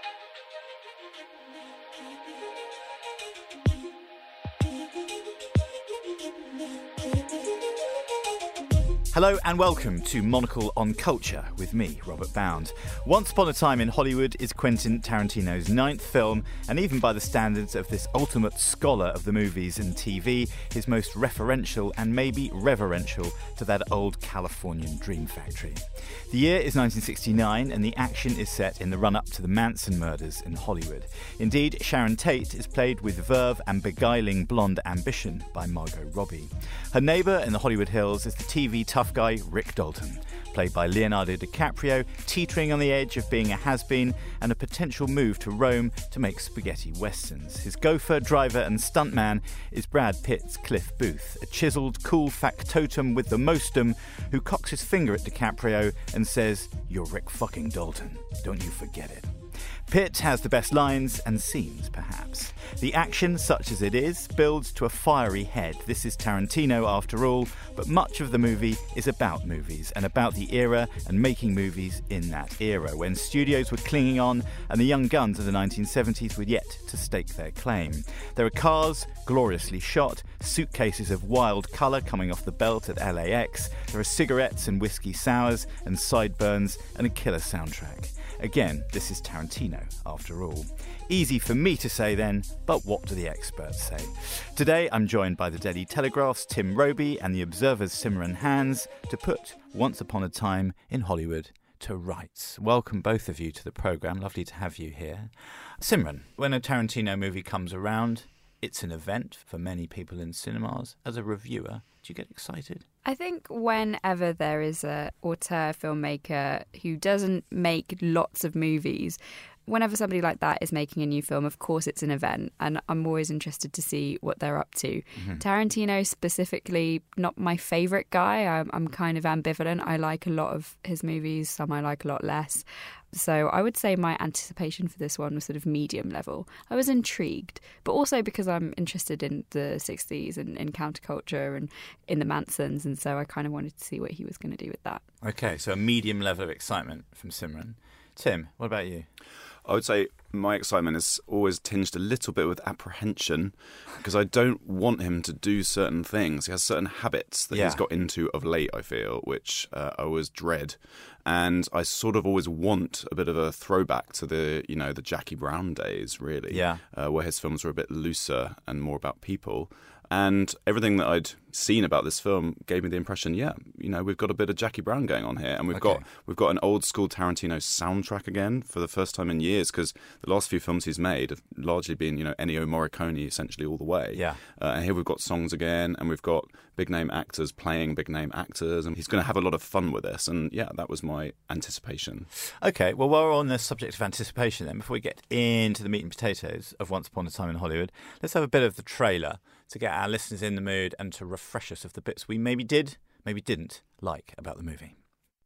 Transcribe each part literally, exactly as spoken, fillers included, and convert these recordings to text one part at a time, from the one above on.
Hello and welcome to Monocle on Culture with me, Robert Bound. Once Upon a Time in Hollywood is Quentin Tarantino's ninth film, and even by the standards of this ultimate scholar of the movies and T V, his most referential and maybe reverential to that old Californian dream factory. The year is nineteen sixty-nine and the action is set in the run-up to the Manson murders in Hollywood. Indeed, Sharon Tate is played with verve and beguiling blonde ambition by Margot Robbie. Her neighbour in the Hollywood Hills is the T V tough guy Rick Dalton, played by Leonardo DiCaprio, teetering on the edge of being a has-been and a potential move to Rome to make spaghetti westerns. His gopher, driver and stuntman is Brad Pitt's Cliff Booth, a chiselled, cool factotum with the mostum who cocks his finger at DiCaprio and says, "You're Rick fucking Dalton, don't you forget it." Pitt has the best lines and scenes, perhaps. The action, such as it is, builds to a fiery head. This is Tarantino after all, but much of the movie is about movies and about the era and making movies in that era, when studios were clinging on and the young guns of the nineteen seventies were yet to stake their claim. There are cars, gloriously shot, suitcases of wild colour coming off the belt at L A X, there are cigarettes and whiskey sours and sideburns and a killer soundtrack. Again, this is Tarantino, after all. Easy for me to say then, but what do the experts say? Today I'm joined by the Daily Telegraph's Tim Robey and the Observer's Simran Hans to put Once Upon a Time in Hollywood to rights. Welcome both of you to the programme. Lovely to have you here. Simran, when a Tarantino movie comes around, it's an event for many people in cinemas. As a reviewer, do you get excited? I think whenever there is a auteur filmmaker who doesn't make lots of movies, whenever somebody like that is making a new film, of course it's an event, and I'm always interested to see what they're up to. Mm-hmm. Tarantino specifically, not my favourite guy. I'm, I'm kind of ambivalent. I like a lot of his movies, some I like a lot less. So I would say my anticipation for this one was sort of medium level. I was intrigued, but also because I'm interested in the sixties and in counterculture and in the Mansons, and so I kind of wanted to see what he was going to do with that. Okay, so a medium level of excitement from Simran. Tim, what about you? I would say my excitement is always tinged a little bit with apprehension because I don't want him to do certain things. He has certain habits that yeah. he's got into of late, I feel, which uh, I always dread. And I sort of always want a bit of a throwback to the, you know, the Jackie Brown days, really, yeah. uh, where his films were a bit looser and more about people. And everything that I'd seen about this film gave me the impression, yeah, you know, we've got a bit of Jackie Brown going on here, and we've okay. got we've got an old school Tarantino soundtrack again for the first time in years, because the last few films he's made have largely been, you know, Ennio Morricone essentially all the way. Yeah. Uh, and here we've got songs again, and we've got big name actors playing big name actors, and he's going to have a lot of fun with this. And yeah, that was my anticipation. Okay, well, while we're on the subject of anticipation, then before we get into the meat and potatoes of Once Upon a Time in Hollywood, let's have a bit of the trailer to get our listeners in the mood and to refresh us of the bits we maybe did, maybe didn't like about the movie.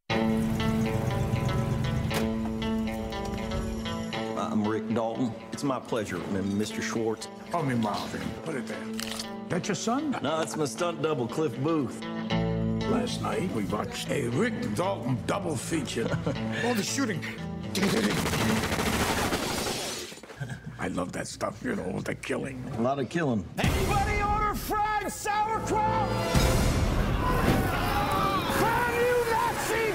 I'm Rick Dalton. It's my pleasure, Mister Schwartz. Call me Marvin. Put it there. That your son? No, it's my stunt double, Cliff Booth. Last night, we watched a Rick Dalton double feature. All the shooting. I love that stuff, you know, the killing. A lot of killing. Anybody order fried sauerkraut? Damn you Nazi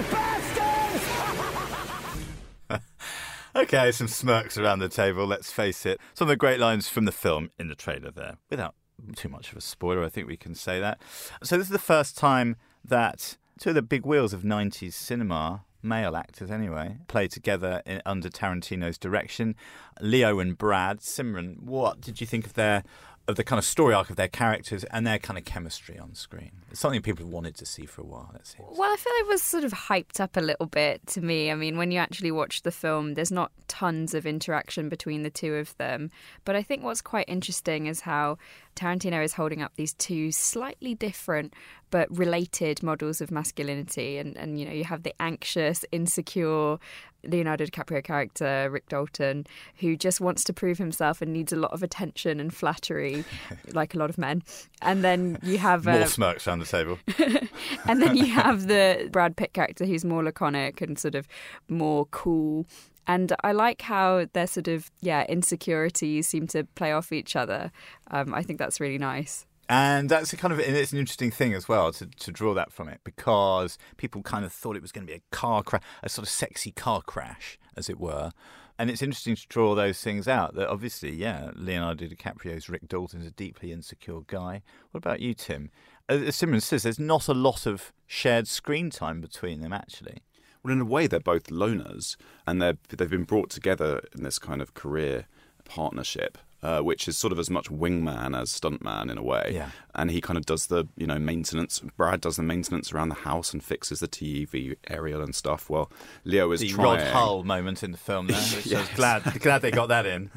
bastards! Okay, some smirks around the table, let's face it. Some of the great lines from the film in the trailer there, without too much of a spoiler, I think we can say that. So this is the first time that two of the big wheels of nineties cinema, male actors anyway, play together in, under Tarantino's direction. Leo and Brad. Simran, what did you think of their of the kind of story arc of their characters and their kind of chemistry on screen? It's something people have wanted to see for a while, it seems. Well, I feel it was sort of hyped up a little bit to me. I mean, when you actually watch the film, there's not tons of interaction between the two of them. But I think what's quite interesting is how Tarantino is holding up these two slightly different but related models of masculinity. And, and you know, you have the anxious, insecure Leonardo DiCaprio character, Rick Dalton, who just wants to prove himself and needs a lot of attention and flattery, like a lot of men. And then you have... More uh, smirks around the table. And then you have the Brad Pitt character who's more laconic and sort of more cool And I like how their sort of, yeah, insecurities seem to play off each other. Um, I think that's really nice. And that's a kind of and it's an interesting thing as well to, to draw that from it, because people kind of thought it was going to be a car crash, a sort of sexy car crash, as it were. And it's interesting to draw those things out. That obviously, yeah, Leonardo DiCaprio's Rick Dalton's a deeply insecure guy. What about you, Tim? As Simran says, there's not a lot of shared screen time between them, actually. Well, in a way, they're both loners, and they're, they've been brought together in this kind of career partnership, uh, which is sort of as much wingman as stuntman in a way. Yeah. And he kind of does the, you know, maintenance. Brad does the maintenance around the house and fixes the T V aerial and stuff. Well, Leo is the trying. Rod Hull moment in the film there. Which Yes. I was glad, glad they got that in.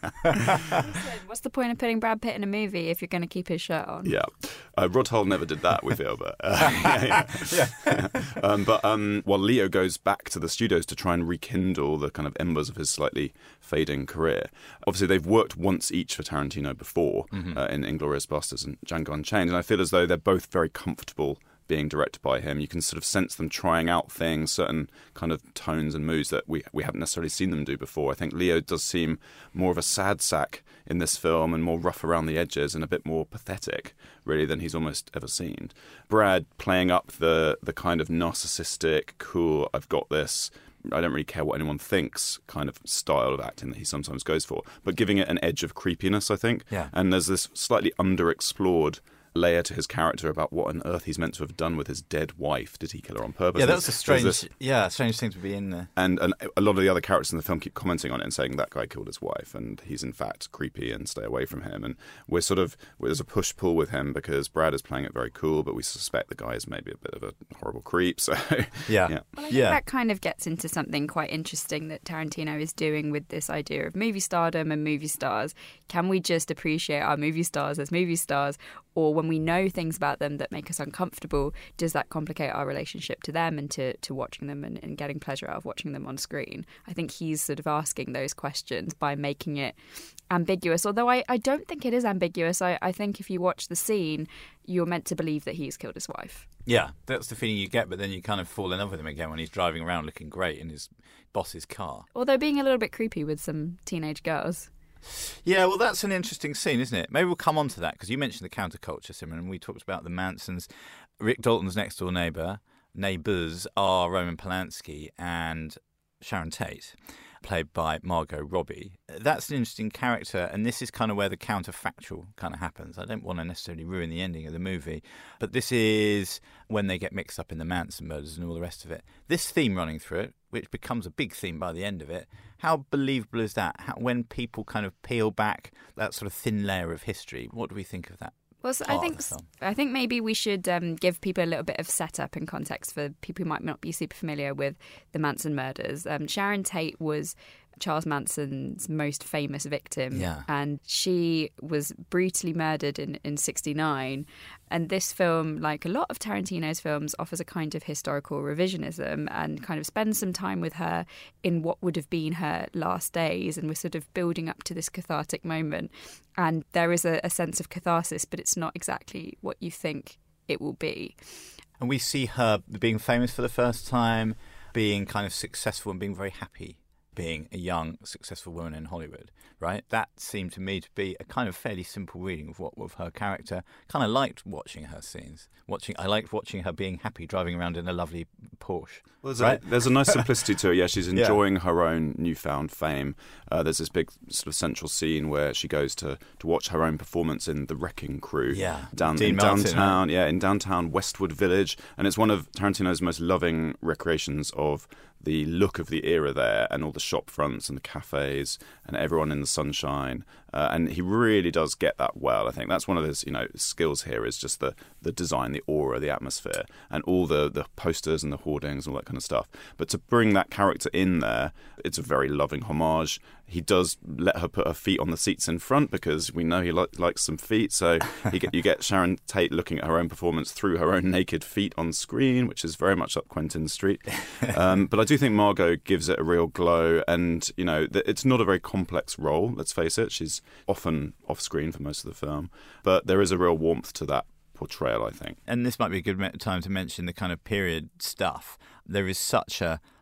What's the point of putting Brad Pitt in a movie if you're going to keep his shirt on? Yeah. Uh, Rod Hull never did that, we feel, but uh, yeah, yeah. yeah. um, but um, while Leo goes back to the studios to try and rekindle the kind of embers of his slightly fading career, obviously they've worked once each for Tarantino before, mm-hmm. uh, in Inglourious Basterds and Django Unchained, and I feel as though they're both very comfortable being directed by him. You can sort of sense them trying out things, certain kind of tones and moods that we we haven't necessarily seen them do before. I think Leo does seem more of a sad sack in this film and more rough around the edges and a bit more pathetic, really, than he's almost ever seemed. Brad playing up the the kind of narcissistic, cool, I've got this, I don't really care what anyone thinks kind of style of acting that he sometimes goes for, but giving it an edge of creepiness, I think. Yeah. And there's this slightly underexplored layer to his character about what on earth he's meant to have done with his dead wife. Did he kill her on purpose? Yeah, that's a strange, this, yeah, strange thing to be in there. And, and a lot of the other characters in the film keep commenting on it and saying that guy killed his wife, and he's in fact creepy and stay away from him. And we're sort of there's a push pull with him because Brad is playing it very cool, but we suspect the guy is maybe a bit of a horrible creep. So yeah, yeah. Well, I think yeah. that kind of gets into something quite interesting that Tarantino is doing with this idea of movie stardom and movie stars. Can we just appreciate our movie stars as movie stars? Or when we know things about them that make us uncomfortable, does that complicate our relationship to them and to, to watching them and, and getting pleasure out of watching them on screen? I think he's sort of asking those questions by making it ambiguous. Although I, I don't think it is ambiguous. I, I think if you watch the scene, you're meant to believe that he's killed his wife. Yeah, that's the feeling you get, but then you kind of fall in love with him again when he's driving around looking great in his boss's car. Although being a little bit creepy with some teenage girls. Yeah, well, that's an interesting scene, isn't it? Maybe we'll come on to that, because you mentioned the counterculture, Simran, and we talked about the Mansons. Rick Dalton's next-door neighbour, neighbours, are Roman Polanski and Sharon Tate, played by Margot Robbie. That's an interesting character, and this is kind of where the counterfactual kind of happens. I don't want to necessarily ruin the ending of the movie, but this is when they get mixed up in the Manson murders and all the rest of it. This theme running through it, which becomes a big theme by the end of it, how believable is that? How, when people kind of peel back that sort of thin layer of history, what do we think of that? Well, so I think I think maybe we should um, give people a little bit of setup and context for people who might not be super familiar with the Manson murders. Um, Sharon Tate was Charles Manson's most famous victim, yeah. and she was brutally murdered in, in sixty-nine. And this film, like a lot of Tarantino's films, offers a kind of historical revisionism and kind of spends some time with her in what would have been her last days, and we're sort of building up to this cathartic moment. And there is a, a sense of catharsis, but it's not exactly what you think it will be. And we see her being famous for the first time, being kind of successful and being very happy being a young, successful woman in Hollywood, right? That seemed to me to be a kind of fairly simple reading of what of her character. Kind of liked watching her scenes. Watching, I liked watching her being happy, driving around in a lovely Porsche. Well, there's, right? a, there's a nice simplicity to it. Yeah, she's enjoying yeah. her own newfound fame. Uh, there's this big sort of central scene where she goes to, to watch her own performance in The Wrecking Crew. Yeah, down Dean in Martin, downtown. right? Yeah, in downtown Westwood Village, and it's one of Tarantino's most loving recreations of the look of the era there, and all the shop fronts and the cafes and everyone in the sunshine. Uh, and he really does get that well. I think that's one of his, you know, skills here, is just the, the design, the aura, the atmosphere, and all the, the posters and the hoardings and all that kind of stuff. But to bring that character in there, it's a very loving homage. He does let her put her feet on the seats in front because we know he li- likes some feet. So he get, you get Sharon Tate looking at her own performance through her own naked feet on screen, which is very much up Quentin Street. Um, but I do think Margot gives it a real glow. And, you know, th- it's not a very complex role, let's face it. She's often off screen for most of the film. But there is a real warmth to that portrayal, I think. And this might be a good time to mention the kind of period stuff. There is such a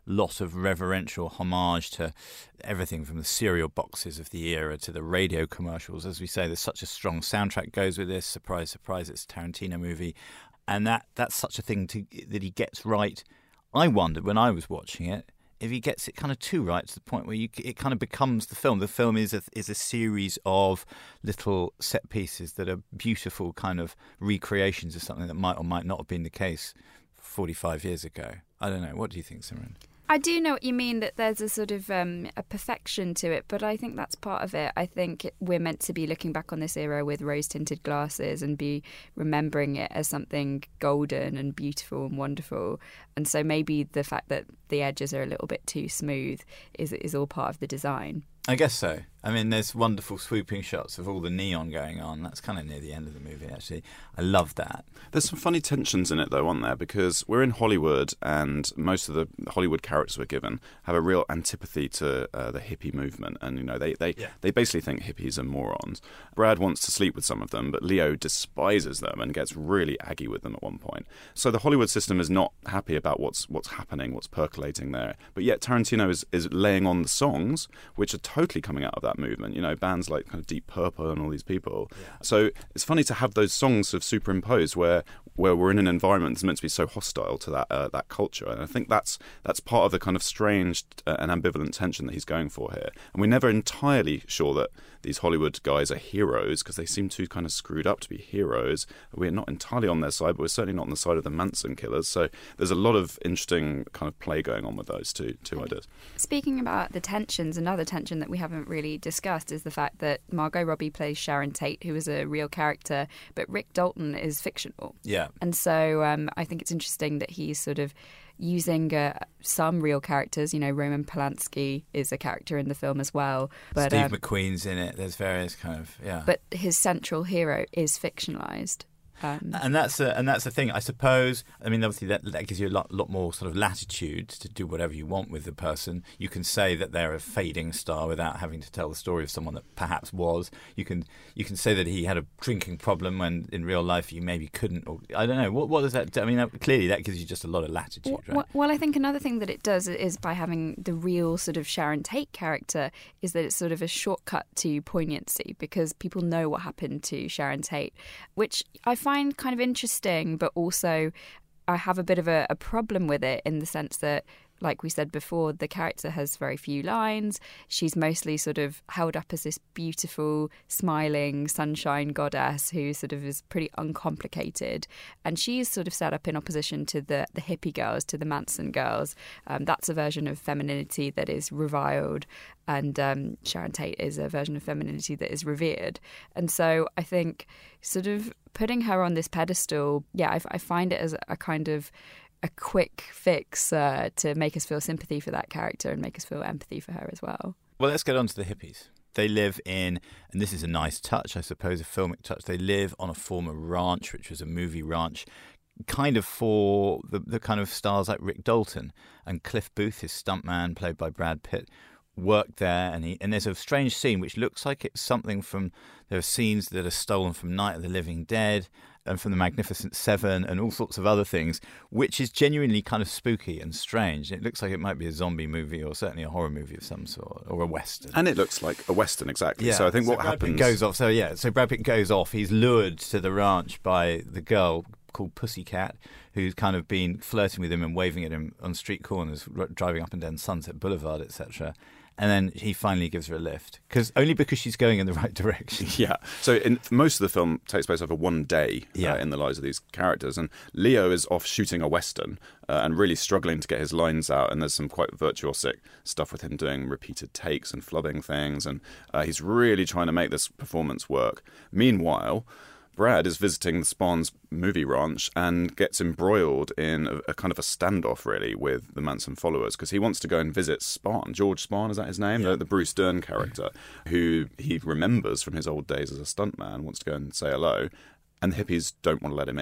lot of reverential homage to everything from the cereal boxes of the era to the radio commercials. As we say, there's such a strong soundtrack goes with this. Surprise, surprise, it's a Tarantino movie. And that that's such a thing to, that he gets right. I wondered when I was watching it if he gets it kind of too right to the point where you, it kind of becomes the film. The film is a, is a series of little set pieces that are beautiful kind of recreations of something that might or might not have been the case forty-five years ago. I don't know. What do you think, Simran? I do know what you mean, that there's a sort of um, a perfection to it, but I think that's part of it. I think we're meant to be looking back on this era with rose-tinted glasses and be remembering it as something golden and beautiful and wonderful. And so maybe the fact that the edges are a little bit too smooth is is all part of the design. I guess so. I mean, there's wonderful swooping shots of all the neon going on. That's kind of near the end of the movie, actually. I love that. There's some funny tensions in it, though, aren't there? Because we're in Hollywood, and most of the Hollywood characters we're given have a real antipathy to uh, the hippie movement. And, you know, they, they, yeah. they basically think hippies are morons. Brad wants to sleep with some of them, but Leo despises them and gets really aggy with them at one point. So the Hollywood system is not happy about what's what's happening, what's percolating there. But yet Tarantino is, is laying on the songs, which are totally coming out of that movement, you know, bands like kind of Deep Purple and all these people. Yeah. So it's funny to have those songs sort of superimposed where where we're in an environment that's meant to be so hostile to that uh, that culture. And I think that's that's part of the kind of strange uh, and ambivalent tension that he's going for here. And we're never entirely sure that these Hollywood guys are heroes, because they seem too kind of screwed up to be heroes. We're not entirely on their side, but we're certainly not on the side of the Manson killers. So there's a lot of interesting kind of play going on with those two two ideas. Speaking about the tensions, another tension that we haven't really discussed is the fact that Margot Robbie plays Sharon Tate, who is a real character, but Rick Dalton is fictional. Yeah. And so um, I think it's interesting that he's sort of using uh, some real characters. You know, Roman Polanski is a character in the film as well. But, Steve um, McQueen's in it. There's various kind of, yeah. But his central hero is fictionalized. Um, and that's a, and that's the thing, I suppose. I mean, obviously that, that gives you a lot, lot more sort of latitude to do whatever you want with the person. You can say that they're a fading star without having to tell the story of someone that perhaps was. You can you can say that he had a drinking problem when in real life you maybe couldn't. Or I don't know. What what does that do? I mean, that, clearly that gives you just a lot of latitude, well, right? Well, I think another thing that it does is by having the real sort of Sharon Tate character is that it's sort of a shortcut to poignancy, because people know what happened to Sharon Tate, which I find kind of interesting. Interesting, but also I have a bit of a, a problem with it in the sense that, like we said before, the character has very few lines. She's mostly sort of held up as this beautiful, smiling, sunshine goddess who sort of is pretty uncomplicated. And she's sort of set up in opposition to the, the hippie girls, to the Manson girls. Um, that's a version of femininity that is reviled. And um, Sharon Tate is a version of femininity that is revered. And so I think sort of putting her on this pedestal, yeah, I, I find it as a kind of a quick fix uh, to make us feel sympathy for that character and make us feel empathy for her as well. Well, let's get on to the hippies. They live in, and this is a nice touch, I suppose, a filmic touch, they live on a former ranch, which was a movie ranch, kind of for the, the kind of stars like Rick Dalton. And Cliff Booth, his stuntman, played by Brad Pitt, worked there, and he and there's a strange scene which looks like it's something from, there are scenes that are stolen from Night of the Living Dead and from The Magnificent Seven and all sorts of other things, which is genuinely kind of spooky and strange. It looks like it might be a zombie movie or certainly a horror movie of some sort, or a western. And it looks like a western, exactly. Yeah. So I think so what Brad happens Pitt goes off. So yeah, so Brad Pitt goes off. He's lured to the ranch by the girl called Pussycat, who's kind of been flirting with him and waving at him on street corners, driving up and down Sunset Boulevard, et cetera. And then he finally gives her a lift, because only because she's going in the right direction. Yeah. So in, most of the film takes place over one day yeah. uh, in the lives of these characters. And Leo is off shooting a western uh, and really struggling to get his lines out. And there's some quite virtuosic stuff with him doing repeated takes and flubbing things. And uh, he's really trying to make this performance work. Meanwhile, Brad is visiting the Spahn's movie ranch and gets embroiled in a, a kind of a standoff, really, with the Manson followers, because he wants to go and visit Spahn. George Spahn, is that his name? Yeah. The, the Bruce Dern character, who he remembers from his old days as a stuntman, wants to go and say hello, and the hippies don't want to let him in.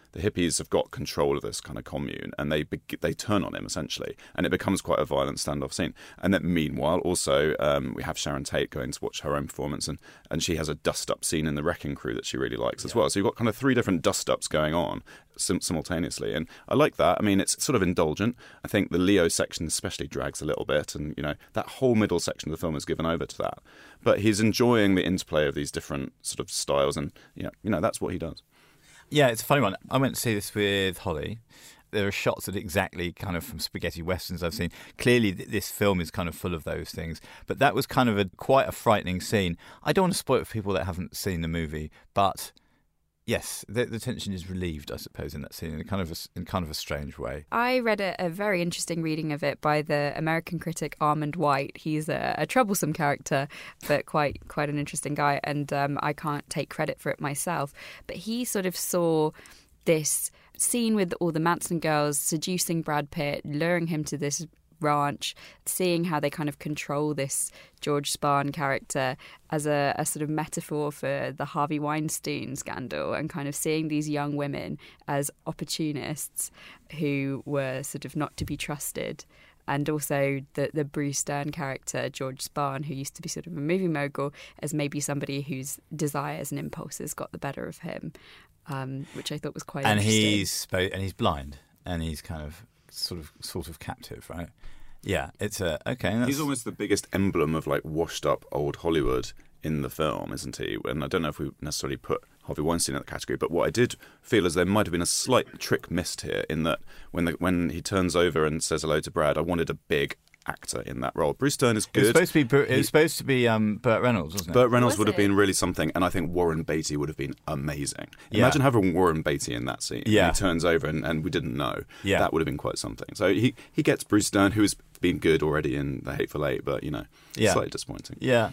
the hippies have got control of this kind of commune, and they they turn on him essentially, and it becomes quite a violent standoff scene. And then meanwhile, also um, we have Sharon Tate going to watch her own performance, and, and she has a dust-up scene in The Wrecking Crew that she really likes as yeah. well. So you've got kind of three different dust-ups going on sim- simultaneously, and I like that. I mean, it's sort of indulgent. I think the Leo section especially drags a little bit, and you know that whole middle section of the film is given over to that. But he's enjoying the interplay of these different sort of styles, and you know, you know that's what he does. Yeah, it's a funny one. I went to see this with Holly. There are shots that exactly kind of from spaghetti westerns I've seen. Clearly, this film is kind of full of those things. But that was kind of a quite a frightening scene. I don't want to spoil it for people that haven't seen the movie, but yes, the, the tension is relieved, I suppose, in that scene in kind of a, in kind of a strange way. I read a, a very interesting reading of it by the American critic Armand White. He's a, a troublesome character, but quite quite an interesting guy, and um, I can't take credit for it myself. But he sort of saw this scene with all the Manson girls seducing Brad Pitt, luring him to this ranch, seeing how they kind of control this George Spahn character as a, a sort of metaphor for the Harvey Weinstein scandal, and kind of seeing these young women as opportunists who were sort of not to be trusted. And also the, the Bruce Dern character, George Spahn, who used to be sort of a movie mogul, as maybe somebody whose desires and impulses got the better of him, um, which I thought was quite and interesting. He's, and he's blind, and he's kind of sort of sort of captive, right? Yeah, it's a okay. That's... He's almost the biggest emblem of like washed up old Hollywood in the film, isn't he? And I don't know if we necessarily put Harvey Weinstein in that category, but what I did feel is there might have been a slight trick missed here in that when the, when he turns over and says hello to Brad, I wanted a big actor in that role. Bruce Dern is good. It was supposed to be. It was supposed to be um, Burt Reynolds, wasn't it? Burt Reynolds Was would have it? been really something, and I think Warren Beatty would have been amazing. Yeah. Imagine having Warren Beatty in that scene. Yeah. And he turns over and, and we didn't know. Yeah. That would have been quite something. So he he gets Bruce Dern, who has been good already in The Hateful Eight, but you know, Yeah. slightly disappointing. Yeah.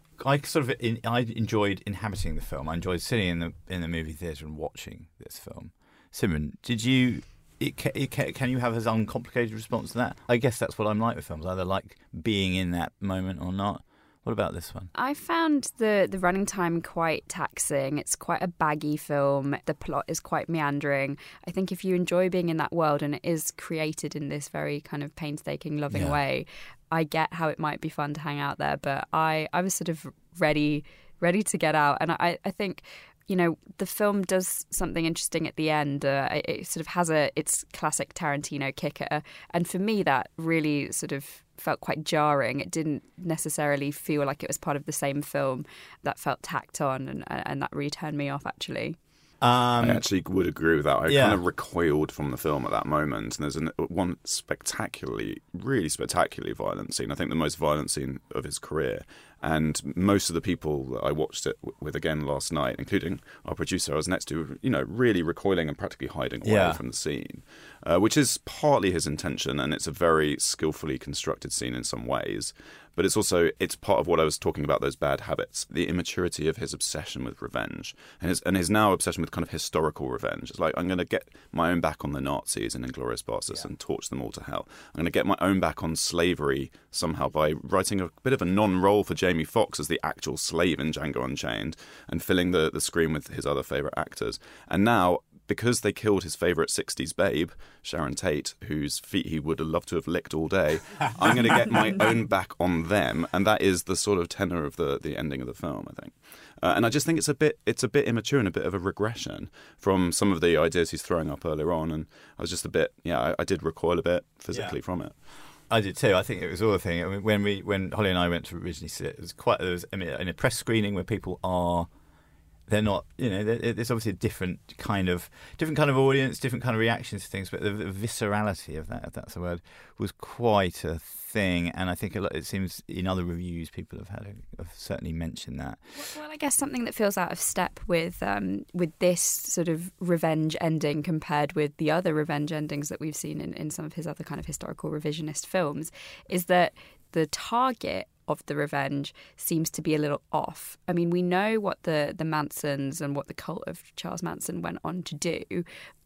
I sort of in, I enjoyed inhabiting the film. I enjoyed sitting in the in the movie theatre and watching this film. Simon, did you? It, it, can you have as uncomplicated response to that? I guess that's what I'm like with films. I either like being in that moment or not. What about this one? I found the, the running time quite taxing. It's quite a baggy film. The plot is quite meandering. I think if you enjoy being in that world, and it is created in this very kind of painstaking, loving Yeah. way, I get how it might be fun to hang out there. But I, I was sort of ready ready to get out. And I, I think... You know, the film does something interesting at the end. Uh, it, it sort of has a its classic Tarantino kicker, and for me, that really sort of felt quite jarring. It didn't necessarily feel like it was part of the same film. That felt tacked on, and and that really turned me off. Actually, Um, I actually would agree with that. I yeah. kind of recoiled from the film at that moment. And there's an, one spectacularly, really spectacularly violent scene. I think the most violent scene of his career. And most of the people that I watched it with again last night, including our producer I was next to, you know, really recoiling and practically hiding away Yeah. from the scene, uh, which is partly his intention, and it's a very skillfully constructed scene in some ways. But it's also, it's part of what I was talking about, those bad habits, the immaturity of his obsession with revenge, and his, and his now obsession with kind of historical revenge. It's like, I'm going to get my own back on the Nazis in Inglourious Basterds yeah. and torch them all to hell. I'm going to get my own back on slavery somehow by writing a bit of a non-role for Jamie Foxx as the actual slave in Django Unchained and filling the, the screen with his other favourite actors. And now, because they killed his favourite sixties babe, Sharon Tate, whose feet he would have loved to have licked all day, I'm going to get my own back on them. And that is the sort of tenor of the, the ending of the film, I think. Uh, and I just think it's a bit it's a bit immature and a bit of a regression from some of the ideas he's throwing up earlier on. And I was just a bit, yeah, I, I did recoil a bit physically Yeah. from it. I did too. I think it was all the thing. I mean, when we when Holly and I went to originally see it, it was quite there was I mean, in a press screening where people are. They're not, you know, there's obviously a different kind of, different kind of audience, different kind of reactions to things, but the, the viscerality of that, if that's the word, was quite a thing. And I think a lot, it seems in other reviews people have had, a, have certainly mentioned that. well, well, I guess something that feels out of step with um, with this sort of revenge ending compared with the other revenge endings that we've seen in, in some of his other kind of historical revisionist films is that the target of the revenge seems to be a little off. I mean, we know what the, the Mansons and what the cult of Charles Manson went on to do, but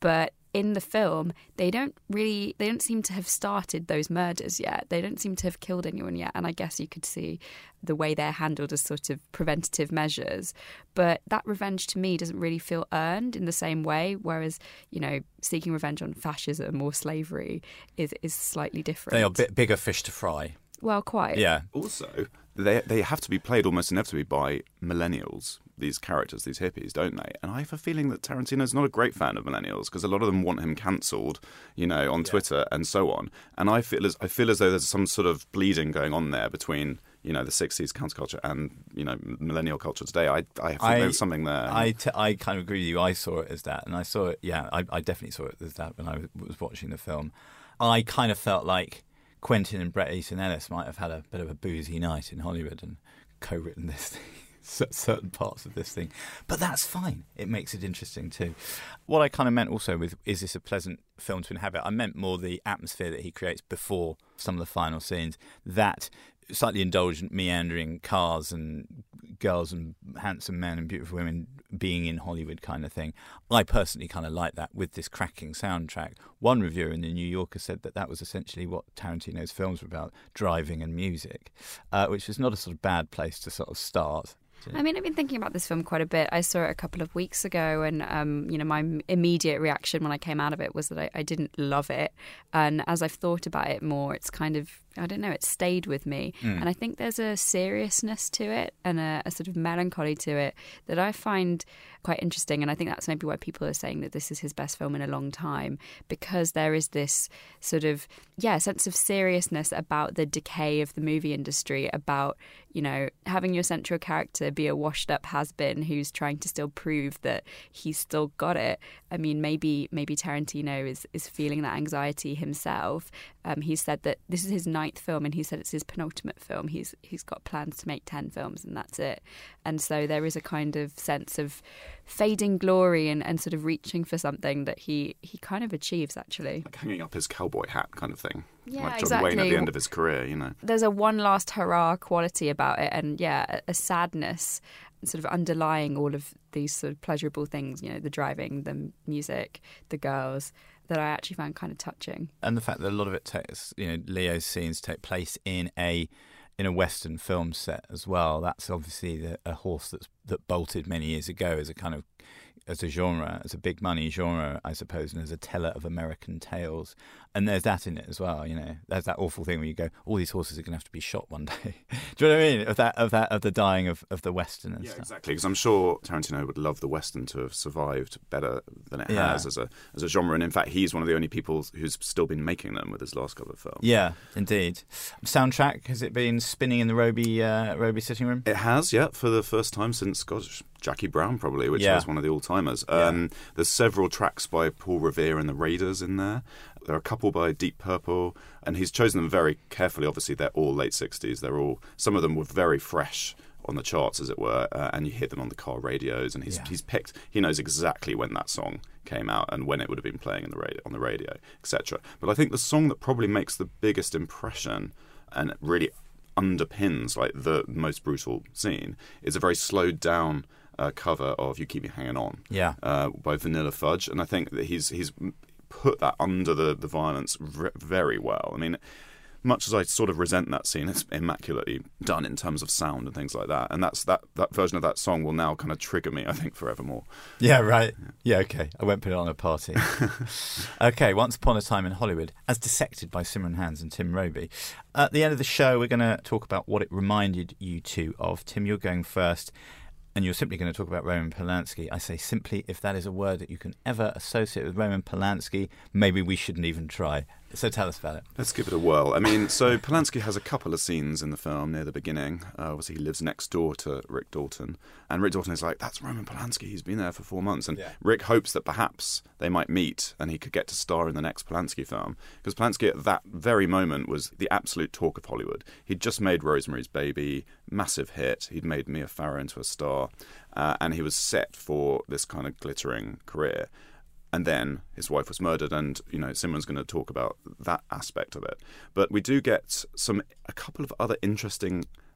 in the film, they don't really, they don't seem to have started those murders yet. They don't seem to have killed anyone yet. And I guess you could see the way they're handled as sort of preventative measures. But that revenge to me doesn't really feel earned in the same way. Whereas, you know, seeking revenge on fascism or slavery is, is slightly different. They are a bit bigger fish to fry. Well, quite. Yeah. Also, they they have to be played almost inevitably by millennials, these characters, these hippies, don't they? And I have a feeling that Tarantino's not a great fan of millennials because a lot of them want him cancelled, you know, on yeah. Twitter and so on. And I feel as I feel as though there's some sort of bleeding going on there between, you know, the sixties counterculture and, you know, millennial culture today. I I think I, there's something there. I, t- I kind of agree with you. I saw it as that, and I saw it. Yeah, I, I definitely saw it as that when I was watching the film. I kind of felt like Quentin and Bret Easton Ellis might have had a bit of a boozy night in Hollywood and co-written this thing, certain parts of this thing. But that's fine. It makes it interesting too. What I kind of meant also with, is this a pleasant film to inhabit? I meant more the atmosphere that he creates before some of the final scenes. That slightly indulgent, meandering cars and girls and handsome men and beautiful women being in Hollywood kind of thing. I personally kind of like that with this cracking soundtrack. One reviewer in the New Yorker said that that was essentially what Tarantino's films were about, driving and music, uh, which was not a sort of bad place to sort of start. I mean, I've been thinking about this film quite a bit. I saw it a couple of weeks ago, and um, you know, my immediate reaction when I came out of it was that I, I didn't love it. And as I've thought about it more, it's kind of, I don't know, it stayed with me. Mm. And I think there's a seriousness to it and a, a sort of melancholy to it that I find quite interesting. And I think that's maybe why people are saying that this is his best film in a long time, because there is this sort of, yeah, sense of seriousness about the decay of the movie industry, about, you know, having your central character be a washed-up has-been who's trying to still prove that he's still got it. I mean, maybe maybe Tarantino is, is feeling that anxiety himself. Um, he said that this is his ninth film, and he said it's his penultimate film. He's he's got plans to make ten films, and that's it. And so there is a kind of sense of fading glory and, and sort of reaching for something that he, he kind of achieves, actually. Like hanging up his cowboy hat kind of thing. Yeah, like John exactly. Wayne at the end of his career, you know. There's a one last hurrah quality about it, and yeah, a, a sadness sort of underlying all of these sort of pleasurable things, you know, the driving, the music, the girls, that I actually found kind of touching. And the fact that a lot of it takes, you know, Leo's scenes take place in a in a Western film set as well. That's obviously the, a horse that's that bolted many years ago as a kind of as a genre, as a big money genre, I suppose, and as a teller of American tales. And there's that in it as well, you know. There's that awful thing where you go, all these horses are going to have to be shot one day. Do you know what I mean? Of that, of that, of the dying of, of the Western and yeah, stuff. Exactly. Because I'm sure Tarantino would love the Western to have survived better than it yeah. has as a as a genre. And in fact, he's one of the only people who's still been making them with his last couple of films. Yeah, indeed. Soundtrack, has it been spinning in the Roby uh, Roby sitting room? It has, yeah, for the first time since, gosh, Jackie Brown probably, which yeah. was one of the all-timers. Um, yeah. There's several tracks by Paul Revere and the Raiders in there. There are a couple by Deep Purple, and he's chosen them very carefully. Obviously, they're all late sixties. They're all, some of them were very fresh on the charts, as it were, uh, and you hear them on the car radios. And he's yeah. he's picked. He knows exactly when that song came out and when it would have been playing in the radio, on the radio, et cetera. But I think the song that probably makes the biggest impression and really underpins like the most brutal scene is a very slowed down uh, cover of "You Keep Me Hanging On" yeah. uh, by Vanilla Fudge, and I think that he's he's put that under the, the violence r- very well. I mean, much as I sort of resent that scene, it's immaculately done in terms of sound and things like that. And that's that, that version of that song will now kind of trigger me, I think, forevermore. Yeah, right. Yeah, okay. I won't put it on a party. Okay, Once Upon a Time in Hollywood, as dissected by Simran Hans and Tim Roby. At the end of the show, we're going to talk about what it reminded you two of. Tim, you're going first. And you're simply going to talk about Roman Polanski. I say simply, if that is a word that you can ever associate with Roman Polanski, maybe we shouldn't even try. So tell us about it. Let's give it a whirl. I mean, so Polanski has a couple of scenes in the film near the beginning. Uh, obviously, he lives next door to Rick Dalton. And Rick Dalton is like, that's Roman Polanski. He's been there for four months. And yeah. Rick hopes that perhaps they might meet and he could get to star in the next Polanski film. Because Polanski at that very moment was the absolute talk of Hollywood. He'd just made Rosemary's Baby, massive hit. He'd made Mia Farrow into a star. Uh, and he was set for this kind of glittering career. And then his wife was murdered, and, you know, Simran's going to talk about that aspect of it. But we do get some a couple of other interesting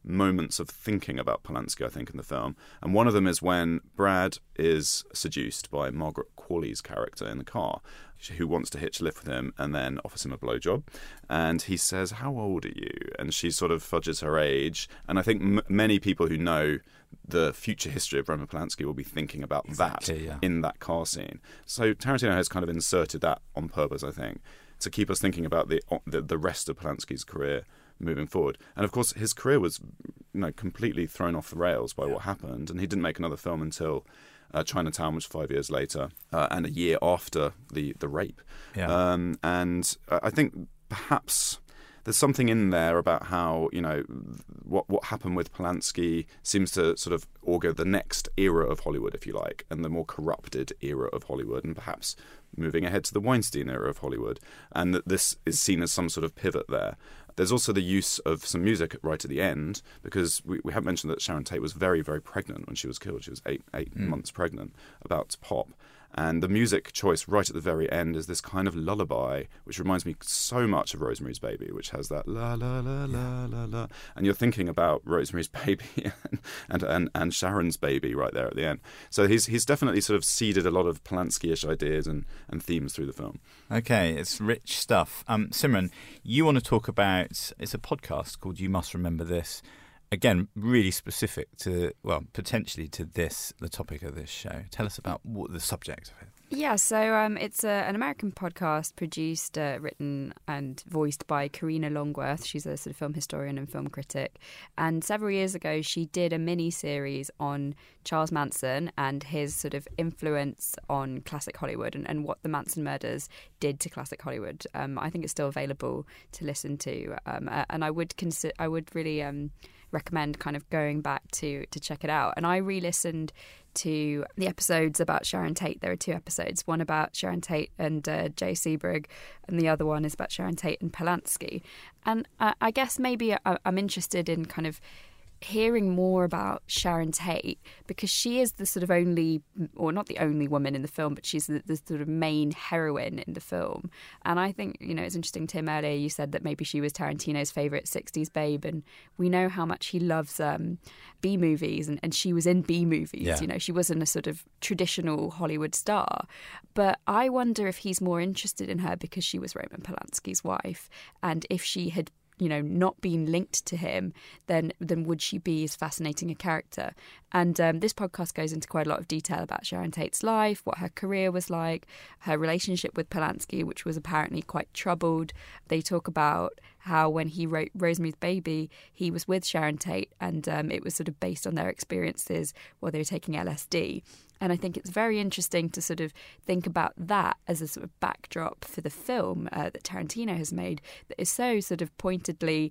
moments of thinking about Polanski, I think, in the film. And one of them is when Brad is seduced by Margaret Qualley's character in the car, who wants to hitch a lift with him and then offers him a blowjob. And he says, "How old are you?" And she sort of fudges her age. And I think m- many people who know the future history of Roman Polanski will be thinking about exactly, that yeah. in that car scene. So Tarantino has kind of inserted that on purpose, I think, to keep us thinking about the the, the rest of Polanski's career moving forward. And of course, his career was, you know, completely thrown off the rails by yeah. what happened, and he didn't make another film until uh, Chinatown, which was five years later, uh, and a year after the the rape. Yeah. Um, and I think perhaps there's something in there about how, you know, what what happened with Polanski seems to sort of augur the next era of Hollywood, if you like, and the more corrupted era of Hollywood, and perhaps moving ahead to the Weinstein era of Hollywood, and that this is seen as some sort of pivot there. There's also the use of some music right at the end, because we, we have mentioned that Sharon Tate was very, very pregnant when she was killed. She was eight eight mm. months pregnant, about to pop. And the music choice right at the very end is this kind of lullaby, which reminds me so much of Rosemary's Baby, which has that la la la la la la. And you're thinking about Rosemary's Baby and, and and Sharon's Baby right there at the end. So he's he's definitely sort of seeded a lot of Polanski-ish ideas and, and themes through the film. Okay, it's rich stuff. Um, Simran, you want to talk about, it's a podcast called You Must Remember This. Again, really specific to, well, potentially to this, the topic of this show. Tell us about what the subject of it. Yeah, so um, it's a, an American podcast produced, uh, written and voiced by Karina Longworth. She's a sort of film historian and film critic. And several years ago, she did a mini-series on Charles Manson and his sort of influence on classic Hollywood and, and what the Manson murders did to classic Hollywood. Um, I think it's still available to listen to. Um, and I would consider, I would really um, recommend kind of going back to, to check it out. And I re-listened to the episodes about Sharon Tate. There are two episodes, one about Sharon Tate and uh, Jay Sebring, and the other one is about Sharon Tate and Polanski. And uh, I guess maybe I, I'm interested in kind of hearing more about Sharon Tate, because she is the sort of only, or not the only woman in the film, but she's the, the sort of main heroine in the film. And I think, you know, it's interesting, Tim, earlier you said that maybe she was Tarantino's favourite sixties babe, and we know how much he loves um, B-movies, and, and she was in B-movies, yeah. you know, she wasn't a sort of traditional Hollywood star. But I wonder if he's more interested in her because she was Roman Polanski's wife, and if she had you know, not being linked to him, then then would she be as fascinating a character? And um, this podcast goes into quite a lot of detail about Sharon Tate's life, what her career was like, her relationship with Polanski, which was apparently quite troubled. They talk about how when he wrote Rosemary's Baby, he was with Sharon Tate, and um, it was sort of based on their experiences while they were taking L S D. And I think it's very interesting to sort of think about that as a sort of backdrop for the film uh, that Tarantino has made, that is so sort of pointedly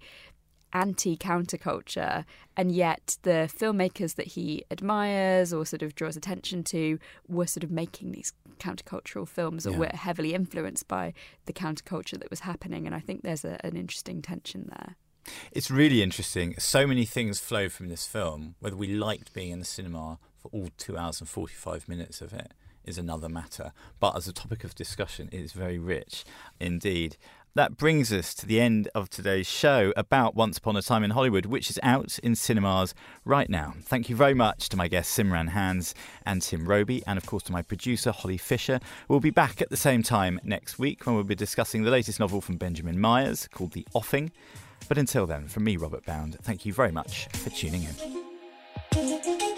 anti-counterculture, and yet the filmmakers that he admires or sort of draws attention to were sort of making these countercultural films, or yeah. were heavily influenced by the counterculture that was happening. And I think there's a, an interesting tension there. It's really interesting. So many things flow from this film. Whether we liked being in the cinema for all two hours and forty-five minutes of it is another matter. But as a topic of discussion, it is very rich indeed. That brings us to the end of today's show about Once Upon a Time in Hollywood, which is out in cinemas right now. Thank you very much to my guests Simran Hans and Tim Robey, and of course to my producer Holly Fisher. We'll be back at the same time next week when we'll be discussing the latest novel from Benjamin Myers called The Offing. But until then, from me, Robert Bound, thank you very much for tuning in.